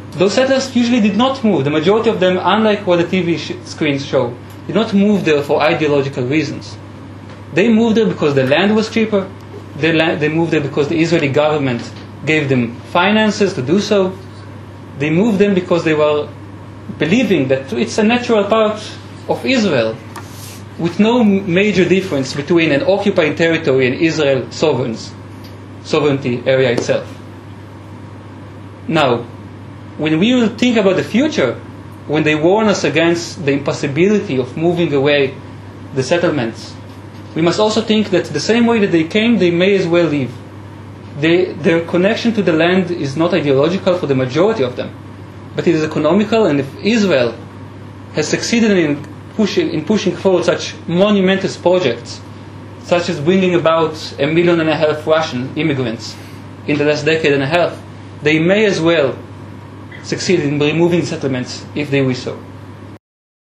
those settlers usually did not move. The majority of them, unlike what the TV screens show, did not move there for ideological reasons. They moved there because the land was cheaper. They moved there because the Israeli government gave them finances to do so. They moved them because they were believing that it's a natural part of Israel, with no major difference between an occupied territory and Israel's sovereignty area itself. Now, when we will think about the future, when they warn us against the impossibility of moving away the settlements, we must also think that the same way that they came, they may as well leave. Their connection to the land is not ideological for the majority of them, but it is economical, and if Israel has succeeded in pushing forward such monumentous projects, such as bringing about 1.5 million Russian immigrants in the last decade and a half, they may as well succeed in removing settlements if they wish so.